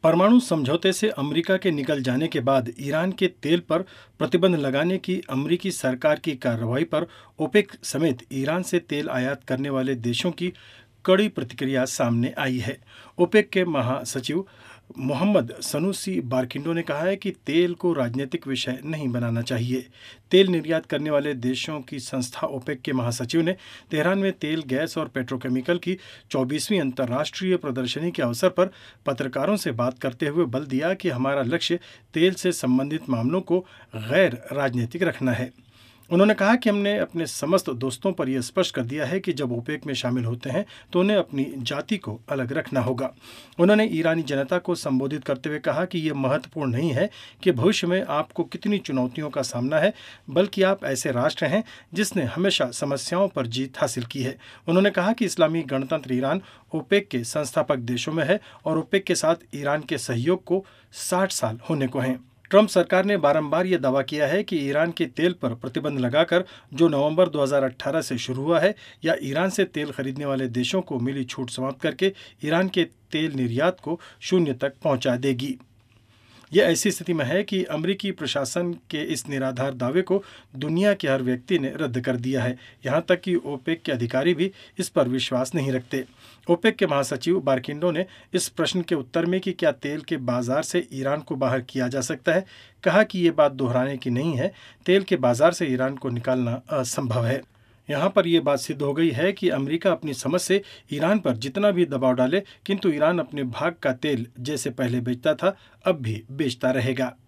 परमाणु समझौते से अमेरिका के निकल जाने के बाद ईरान के तेल पर प्रतिबंध लगाने की अमेरिकी सरकार की कार्रवाई पर ओपेक समेत ईरान से तेल आयात करने वाले देशों की कड़ी प्रतिक्रिया सामने आई है। ओपेक के महासचिव मोहम्मद सनूसी बारकिंडो ने कहा है कि तेल को राजनीतिक विषय नहीं बनाना चाहिए। तेल निर्यात करने वाले देशों की संस्था ओपेक के महासचिव ने तेहरान में तेल, गैस और पेट्रोकेमिकल की 24वीं अंतर्राष्ट्रीय प्रदर्शनी के अवसर पर पत्रकारों से बात करते हुए बल दिया कि हमारा लक्ष्य तेल से संबंधित मामलों को गैर राजनीतिक रखना है। उन्होंने कहा कि हमने अपने समस्त दोस्तों पर यह स्पष्ट कर दिया है कि जब ओपेक में शामिल होते हैं तो उन्हें अपनी जाति को अलग रखना होगा। उन्होंने ईरानी जनता को संबोधित करते हुए कहा कि यह महत्वपूर्ण नहीं है कि भविष्य में आपको कितनी चुनौतियों का सामना है, बल्कि आप ऐसे राष्ट्र हैं जिसने हमेशा समस्याओं पर जीत हासिल की है। उन्होंने कहा कि इस्लामी गणतंत्र ईरान ओपेक के संस्थापक देशों में है और ओपेक के साथ ईरान के सहयोग को 60 साल होने को हैं। ट्रंप सरकार ने बारंबार यह दावा किया है कि ईरान के तेल पर प्रतिबंध लगाकर, जो नवंबर 2018 से शुरू हुआ है, या ईरान से तेल खरीदने वाले देशों को मिली छूट समाप्त करके ईरान के तेल निर्यात को शून्य तक पहुंचा देगी। यह ऐसी स्थिति में है कि अमेरिकी प्रशासन के इस निराधार दावे को दुनिया के हर व्यक्ति ने रद्द कर दिया है। यहाँ तक कि ओपेक के अधिकारी भी इस पर विश्वास नहीं रखते। ओपेक के महासचिव बारकिंडो ने इस प्रश्न के उत्तर में कि क्या तेल के बाजार से ईरान को बाहर किया जा सकता है, कहा कि ये बात दोहराने की नहीं है। तेल के बाजार से ईरान को निकालना असंभव है। यहाँ पर यह बात सिद्ध हो गई है कि अमेरिका अपनी समझ से ईरान पर जितना भी दबाव डाले, किंतु ईरान अपने भाग का तेल जैसे पहले बेचता था अब भी बेचता रहेगा।